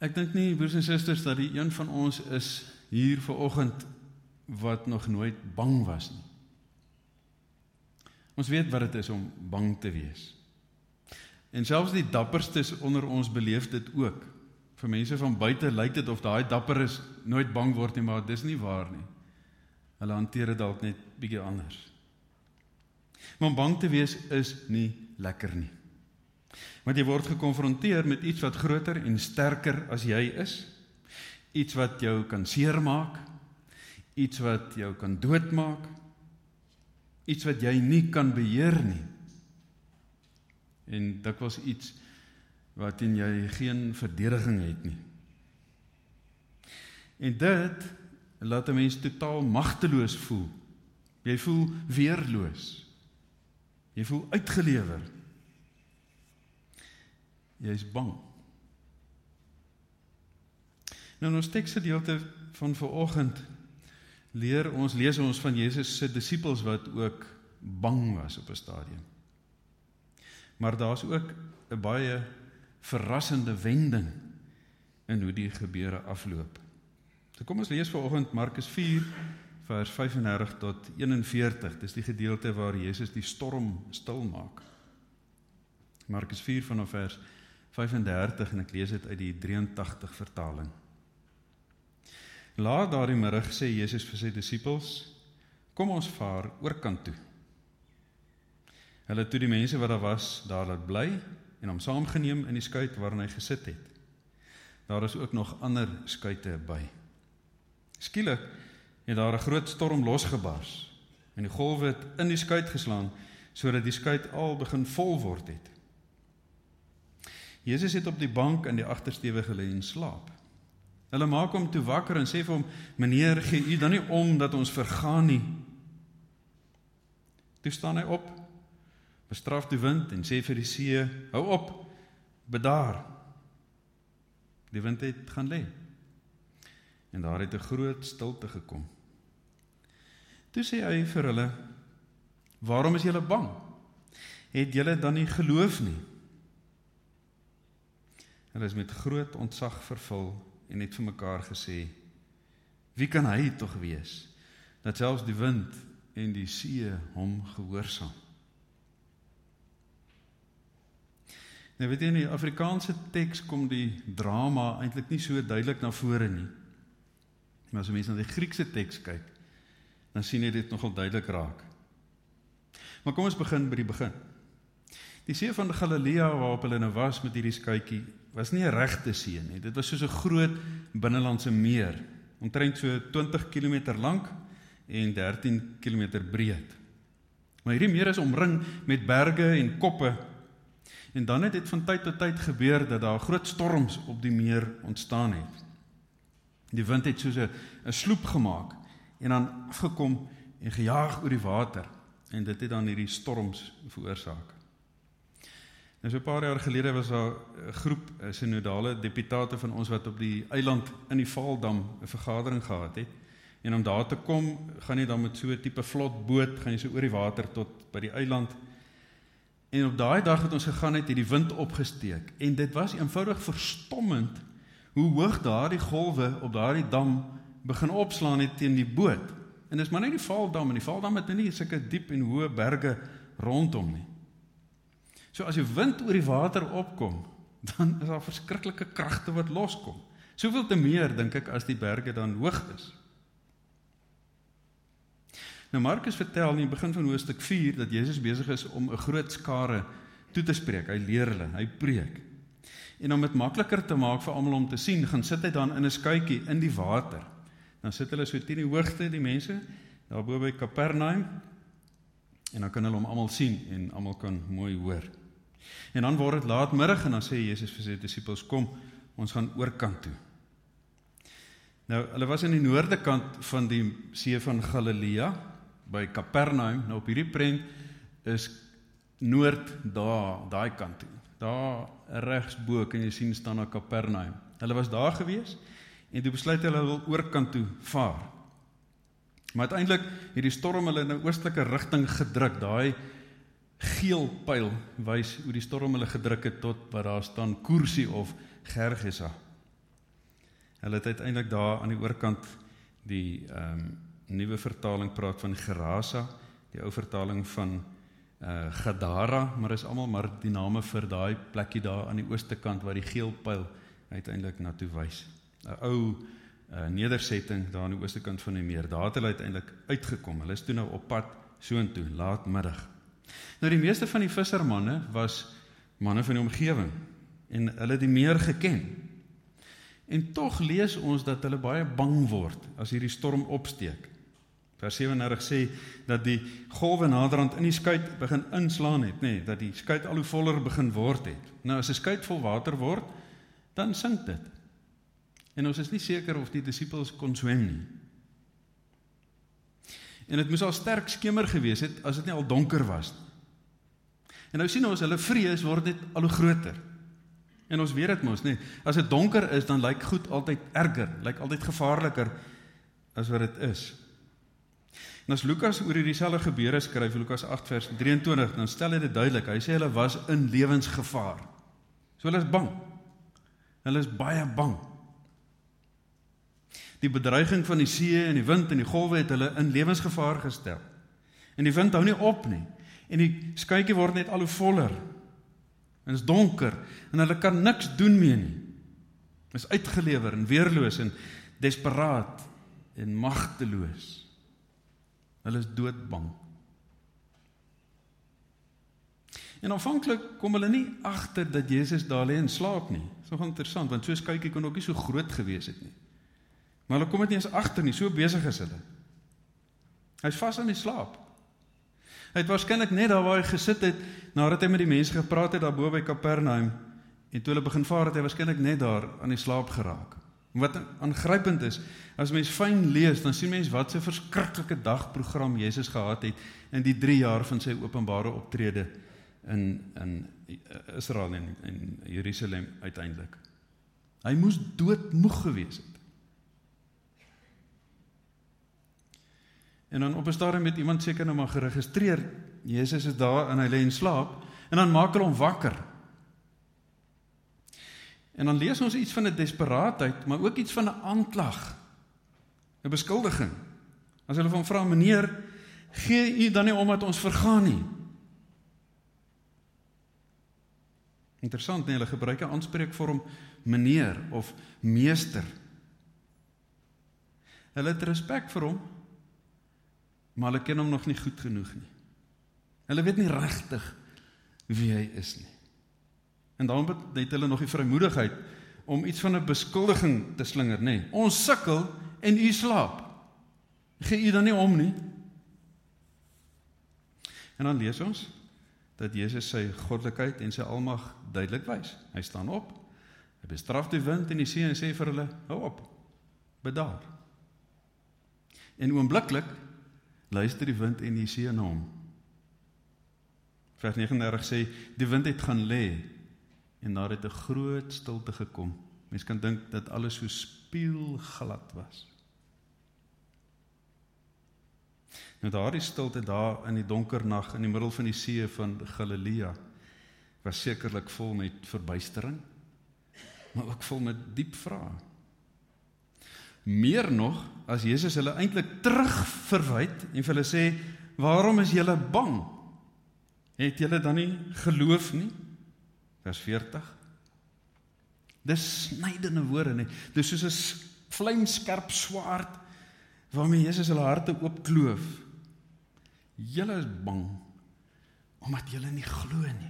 Ek dink nie, broers en susters, dat die een van ons is hier vanoggend wat nog nooit bang was nie. Ons weet wat dit is om bang te wees. En selfs die dapperstes onder ons beleef dit ook. Vir mense van buite lyk dit of daai dapper is nooit bang word nie, maar dis nie waar nie. Hulle hanteer dit dalk net bietjie anders. Maar om bang te wees is nie lekker nie. Want jy word gekonfronteer met iets wat groter en sterker as jy is. Iets wat jou kan seermaak. Iets wat jou kan doodmaak. Iets wat jy nie kan beheer nie. En dit was iets waarin jy geen verdediging het nie. En dit laat 'n mens totaal magteloos voel. Jy voel weerloos. Jy voel uitgelewer. Jy is bang. Nou in ons teksgedeelte van vanoggend lees ons van Jesus se disippels wat ook bang was op 'n stadium. Maar daar's ook 'n baie verrassende wending in hoe die gebeure afloop. So kom ons lees vanoggend Markus 4 vers 35 tot 41. Dis die gedeelte waar Jesus die storm stil maak. Markus 4 vanaf vers 35 en ek lees dit uit die 83 vertaling. Laat daardie middag sê Jesus vir sy disippels, kom ons vaar oorkant toe. Hulle het toe die mense wat daar was, daar laat bly en hom saamgeneem in die skuit waarin hy gesit het. Daar is ook nog ander skuite by. Skielik het daar 'n groot storm losgebars en die golwe het in die skuit geslaan sodat die skuit al begin vol word het. Jesus het op die bank in die agtersteewe gelê en slaap. Hulle maak hom toe wakker en sê vir hom, meneer, gee u dan nie om dat ons vergaan nie. Toe staan hy op, bestraf die wind en sê vir die see, hou op, bedaar. Die wind het gaan lê. En daar het 'n groot stilte gekom. Toe sê hy vir hulle, waarom is julle bang? Het julle dan nie geloof nie? Hulle is met groot ontzag vervul en het vir mekaar gesê, wie kan hy tog wees, dat selfs die wind en die see hom gehoorsaam? Nou weet jy, in die Afrikaanse teks kom die drama eintlik nie so duidelik na vore nie. Maar as 'n mens na die Griekse teks kyk, dan sien jy dit nogal duidelik raak. Maar kom ons begin by die begin. Die see van Galilea waarop hulle nou was met hierdie skuitjie, was nie 'n regte see nie. Dit was soos 'n groot binnelandse meer, omtrent so 20 km lank en 13 km breed. Maar hierdie meer is omring met berge en koppe, en dan het dit van tyd tot tyd gebeur dat daar groot storms op die meer ontstaan het. Die wind het soos 'n sloep gemaak en dan afgekom en gejaag oor die water, en dit het dan hierdie storms veroorsaak. Nou so 'n paar jaar gelede was daar 'n groep synodale deputate van ons wat op die eiland in die Vaaldam 'n vergadering gehad het. En om daar te kom, gaan jy dan met so 'n tipe vlot boot, gaan jy so oor die water tot by die eiland. En op daai dag het ons gegaan, het die wind opgesteek. En dit was eenvoudig verstommend hoe hoog daardie golwe op daardie dam begin opslaan het teen die boot. En dis maar net die Vaaldam, en die Vaaldam het nie sulke diep en hoë berge rondom nie. So as die wind oor die water opkom, dan is daar verskriklike kragte wat loskom. Soveel te meer, dink ek, as die berge dan hoog is. Nou Markus vertel in die begin van hoofstuk 4 dat Jesus besig is om 'n groot skare toe te spreek. Hy leer hulle, hy preek. En om dit makliker te maak vir almal om te sien, gaan sit hy dan in 'n skuitjie in die water. Dan sit hulle so teen die hoogte, die mense, daar bo by Kapernaum, en dan kan hulle hom almal sien en almal kan mooi hoor. En dan word dit laatmiddag en dan sê Jesus vir sy disippels, kom, ons gaan oorkant toe. Nou, hulle was in die noorde kant van die see van Galilea, by Kapernaum. Nou op hierdie prent is noord daai kant toe. Daar regsbo kan jy sien staan na Kapernaum. Hulle was daar gewees en toe besluit hulle wil oorkant toe vaar. Maar uiteindelik het die storm hulle in 'n oostelike rigting gedruk. Daai geel pyl wys hoe die storm hulle gedruk het tot wat daar staan Kursi of Gergesa. Hulle het uiteindelik daar aan die oorkant die nuwe vertaling praat van Gerasa, die ou vertaling van Gadara, maar is almal maar die name vir daai plekkie daar aan die ooste kant waar die geel pyl uiteindelik na toe wys. 'n Ou nedersetting daar aan die ooste kant van die meer. Daar het hulle uiteindelik uitgekom. Hulle is toe nou op pad soontoe, laatmiddag. Nou die meeste van die vissermanne was manne van die omgewing en hulle het die meer geken. En tog lees ons dat hulle baie bang word as hierdie storm opsteek. Vers 37 sê dat die golwe naderhand in die skuit begin inslaan het, dat die skuit al hoe voller begin word het. Nou as 'n skuit vol water word, dan sink dit. En ons is nie seker of die disippels kon swem nie. En dit moes al sterk skemer gewees het as dit nie al donker was. En nou sien ons, hulle vrees word net al hoe groter. En ons weet dit mos, as dit donker is, dan lyk goed altyd erger, lyk altyd gevaarliker as wat dit is. En as Lukas oor hierdie selfde gebeure skryf, Lukas 8 vers 23, dan stel hy dit duidelik. Hy sê hulle was in lewensgevaar. So hulle is bang. Hulle is baie bang. Die bedreiging van die see en die wind en die golwe het hulle in lewensgevaar gestel. En die wind hou nie op nie. En die skuitjie word net al hoe voller. En is donker. En hulle kan niks doen meer nie. Is uitgelewer en weerloos en desperaat en magteloos. Hulle is doodbang. En aanvanklik kom hulle nie agter dat Jesus daar lê en slaap nie. Dit is nogal interessant, want so 'n skuitjie kon ook nie so groot gewees het nie. Maar hulle kom dit nie eens agter nie, so besig is hulle. Hy is vas aan die slaap. Hy het waarskynlik net daar waar hy gesit het, nadat hy met die mense gepraat het, daar bo by Kapernaum, en toe hulle begin vaar, het hy waarskynlik net daar aan die slaap geraak. Wat aangrypend is, as mens fyn lees, dan sien mens wat 'n verskriklike dagprogram Jesus gehad het in die 3 jaar van sy openbare optrede in Israel en in Jerusalem uiteindelik. Hy moes doodmoeg gewees het. En dan op 'n stadium het iemand seker nou maar geregistreer, Jesus is daar en hy lê in slaap, en dan maak hulle hom wakker. En dan lees ons iets van 'n desperaatheid, maar ook iets van 'n aanklag, 'n beskuldiging. As hulle van vra, meneer, gee u dan nie om dat ons vergaan nie? Interessant, hulle gebruik 'n aanspreekvorm meneer of meester. Hulle het respek vir hom, maar hulle ken hom nog nie goed genoeg nie. Hulle weet nie regtig wie hy is nie. En daarom het hulle nog die vrymoedigheid om iets van 'n beskuldiging te slinger, Ons sukkel en u slaap. Gee u dan nie om nie? En dan lees ons dat Jesus sy goddelikheid en sy almag duidelik wys. Hy staan op, hy bestraf die wind en die see en sê vir hulle, hou op, bedaar. En oombliklik luister die wind en die see na hom. Vers 39 sê, die wind het gaan lê, en daar het 'n groot stilte gekom. Mens kan dink dat alles so spieelglad was. Nou daardie stilte daar in die donker nag, in die middel van die see van Galilea, was sekerlik vol met verbuistering, maar ook vol met diep vrae. Meer nog, as Jesus hulle eintlik terugverwyd en vir hulle sê, waarom is julle bang? Het julle dan nie geloof nie? Vers 40. Dis snydende woorde, Dis soos 'n vlamskerp swaard waarmee Jesus hulle harte oopkloof. Julle is bang omdat julle nie glo nie.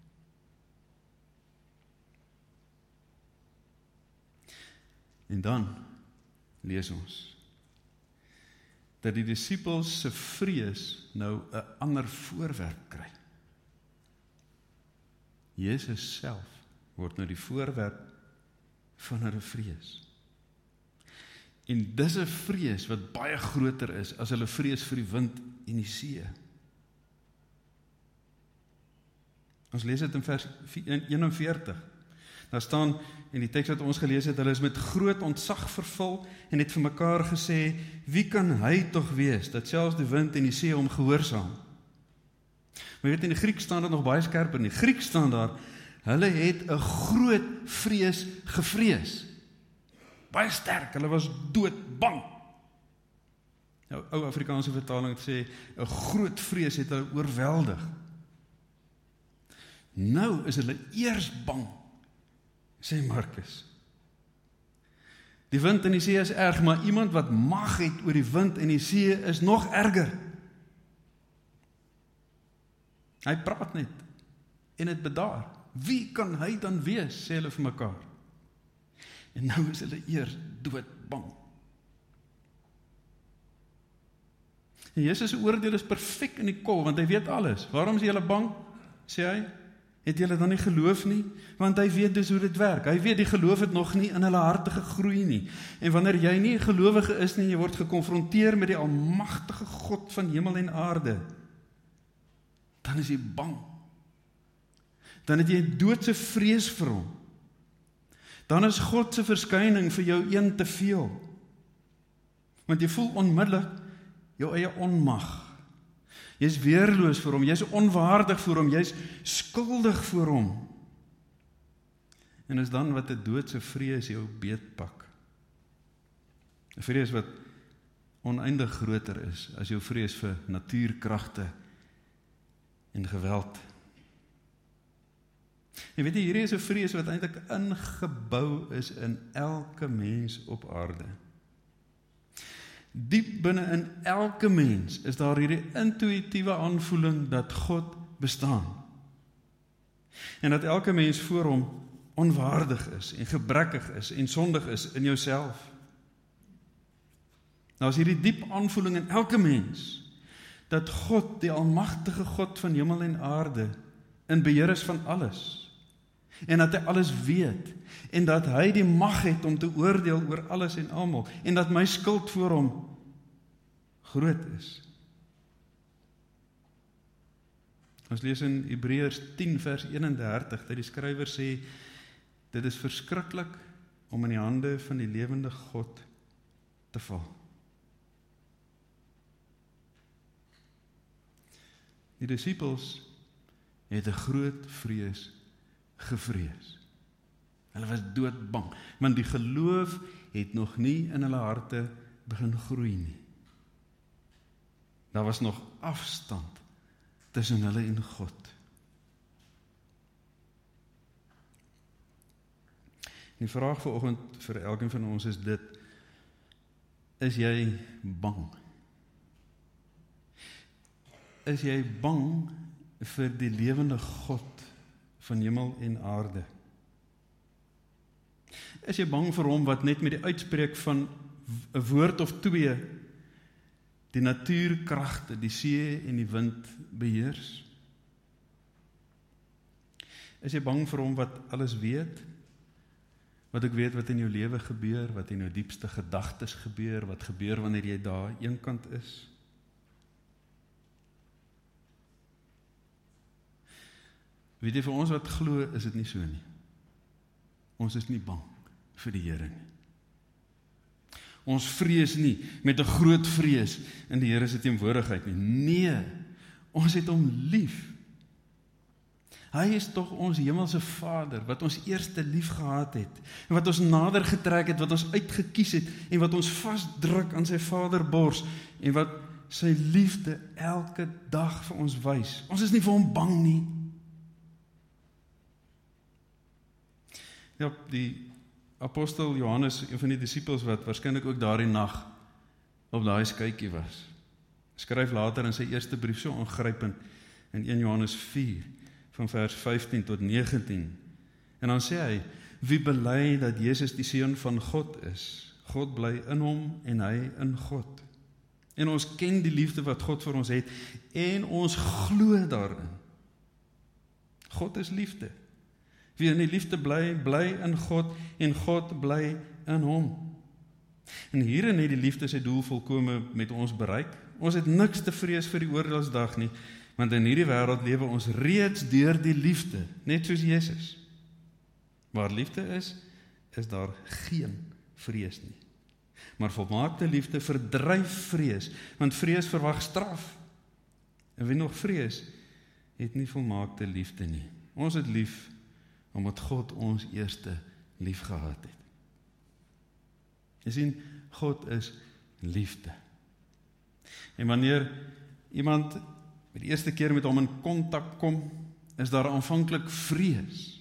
En dan lees ons dat die disippels se vrees nou 'n ander voorwerp kry. Jesus self word nou die voorwerp van hulle vrees. En dis 'n vrees wat baie groter is as hulle vrees vir die wind en die see. Ons lees dit in vers 41. Daar staan in die teks wat ons gelees het, hulle is met groot ontzag vervul en het vir mekaar gesê, wie kan hy tog wees, dat selfs die wind en die see hom gehoorsaam? Maar weet, in die Griek staan dit nog baie skerper. In die Griek staan daar, hulle het 'n groot vrees gevrees. baie sterk, hulle was doodbang. Nou, ou Afrikaanse vertaling sê, 'n groot vrees het hulle oorweldig. Nou is hulle eers bang, sê Markus. Die wind en die see is erg, maar iemand wat mag het oor die wind en die see is nog erger. Hy praat net en het bedaar. Wie kan hy dan wees, sê hulle vir mekaar. En nou is hulle eers doodbang. En Jesus se oordeel is perfek in die kol, want hy weet alles. Waarom is julle bang, sê hy? Het julle dan nie geloof nie? Want hy weet dus hoe dit werk. Hy weet die geloof het nog nie in hulle harte gegroei nie. En wanneer jy nie 'n gelowige is nie, jy word gekonfronteer met die almagtige God van hemel en aarde, dan is jy bang. Dan het jy doodse vrees vir hom. Dan is God se verskyning vir jou een te veel. Want jy voel onmiddellik jou eie onmag. Jy's weerloos vir hom, jy's onwaardig vir hom, jy's skuldig vir hom. En is dan wat 'n doodse vrees jou beetpak. 'n Vrees wat oneindig groter is as jou vrees vir natuurkragte en geweld. En weet jy, hierdie is 'n vrees wat eintlik ingebou is in elke mens op aarde. Diep binne in elke mens is daar hierdie intuïtiewe aanvoeling dat God bestaan. En dat elke mens voor hom onwaardig is en gebrekkig is en sondig is in jouself. Nou is hierdie diep aanvoeling in elke mens dat God, die almagtige God van hemel en aarde, in beheer is van alles. En dat hy alles weet, en dat hy die mag het om te oordeel oor alles en almal, en dat my skuld voor hom groot is. Ons lees in Hebreërs 10 vers 31, dat die skrywer sê, dit is verskriklik om in die hande van die lewende God te val. Die disippels het 'n groot vrees gevrees. Hulle was doodbang, want die geloof het nog nie in hulle harte begin groei nie. Daar was nog afstand tussen hulle en God. Die vraag vanoggend vir elkeen van ons is dit: is jy bang? Is jy bang vir die lewende God van hemel en aarde? Is jy bang vir hom wat net met die uitspreek van 'n woord of twee die natuurkragte, die see en die wind beheers? Is jy bang vir hom wat alles weet? Wat ek weet wat in jou lewe gebeur, wat in jou diepste gedagtes gebeur, wat gebeur wanneer jy daar eenkant is? Weet jy, vir ons wat glo, is dit nie so nie. Ons is nie bang vir die Here nie. Ons vrees nie met 'n groot vrees in die Here se teenwoordigheid nie. Nee, ons het hom lief. Hy is tog ons hemelse Vader, wat ons eerste lief gehad het, en wat ons nader getrek het, wat ons uitgekies het, en wat ons vasdruk aan sy Vaderbors, en wat sy liefde elke dag vir ons wys. Ons is nie vir hom bang nie. Ja, die apostel Johannes, een van die disippels wat waarskynlik ook daardie nag op daai skytjie was, skryf later in sy eerste brief so aangrypend in 1 Johannes 4 van vers 15 tot 19. En dan sê hy: wie bely dat Jesus die seun van God is, God bly in hom en hy in God. En ons ken die liefde wat God vir ons het en ons glo daarin. God is liefde. Wie in die liefde bly, bly in God en God bly in hom. En hierin het die liefde sy doel volkome met ons bereik. Ons het niks te vrees vir die oordeelsdag nie, want in hierdie wêreld lewe ons reeds deur die liefde, net soos Jesus. Waar liefde is daar geen vrees nie. Maar volmaakte liefde verdryf vrees, want vrees verwag straf. En wie nog vrees, het nie volmaakte liefde nie. Ons het lief omdat God ons eerste lief gehad het. Jy sien, God is liefde. En wanneer iemand met die eerste keer met hom in kontak kom, is daar aanvanklik vrees.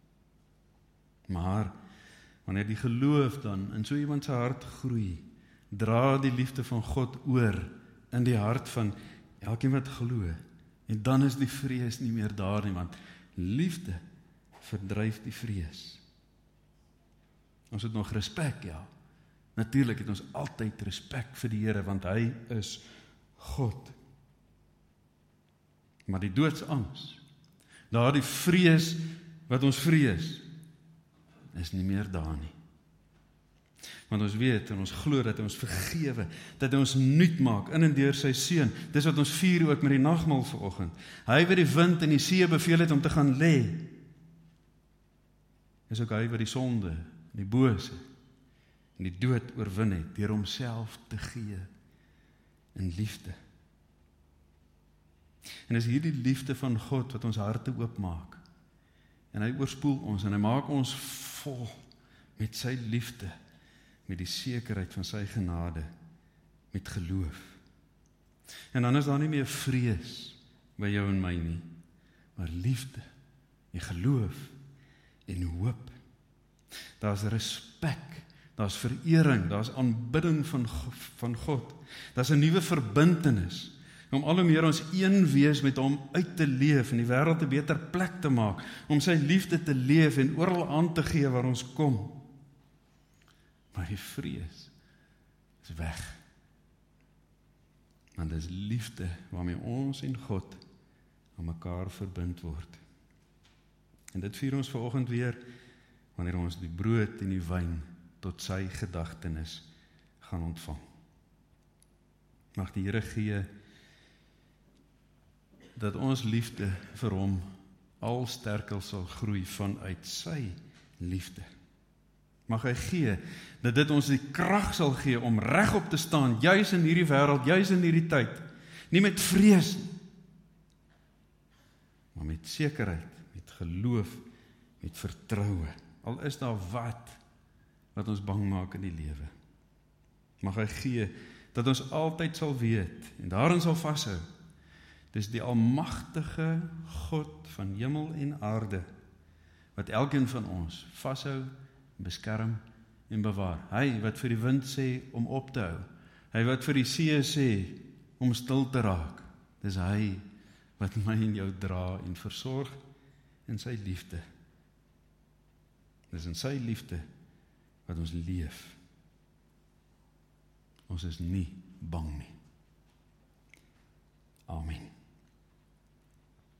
Maar wanneer die geloof dan in so iemand se hart groei, dra die liefde van God oor in die hart van elkeen wat glo. En dan is die vrees nie meer daar nie, want liefde verdryf die vrees. Ons het nog respek, ja. Natuurlik het ons altyd respek vir die Here, want hy is God. Maar die doodsangs, daardie vrees wat ons vrees, is nie meer daar nie. Want ons weet en ons glo dat hy ons vergewe, dat hy ons nuut maak in en deur sy seun. Dis wat ons vier ook met die nagmaal vanoggend. Hy wat die wind en die see beveel het om te gaan lê, is ook hy wat die sonde en die bose en die dood oorwin het deur homself te gee in liefde. En is hierdie liefde van God wat ons harte oopmaak. En hy oorspoel ons en hy maak ons vol met sy liefde, met die sekerheid van sy genade, met geloof. En dan is daar nie meer vrees by jou en my nie, maar liefde en geloof en hoop. Daar's respek, daar's verering, daar's aanbidding van God. Daar's 'n nuwe verbintenis om al hoe meer ons een wees met hom uit te leef en die wêreld 'n beter plek te maak, om sy liefde te leef en oral aan te gee waar ons kom. Maar die vrees is weg. Want dis liefde waarmee ons en God aan mekaar verbind word. En dit vier ons vanoggend weer, wanneer ons die brood en die wyn tot sy gedagtenis gaan ontvang. Mag die Here gee dat ons liefde vir hom al sterker sal groei vanuit sy liefde. Mag hy gee dat dit ons die krag sal gee om regop te staan, juis in hierdie wêreld, juis in hierdie tyd, nie met vrees nie, maar met sekerheid, met geloof, met vertroue. Al is daar wat ons bang maak in die lewe. Mag hy gee dat ons altyd sal weet en daarin sal vashou. Dis die almagtige God van hemel en aarde wat elkeen van ons vashou, beskerm en bewaar. Hy wat vir die wind sê om op te hou. Hy wat vir die see sê om stil te raak. Dis hy wat my en jou dra en versorg in sy liefde. Dis in sy liefde wat ons leef. Ons is nie bang nie.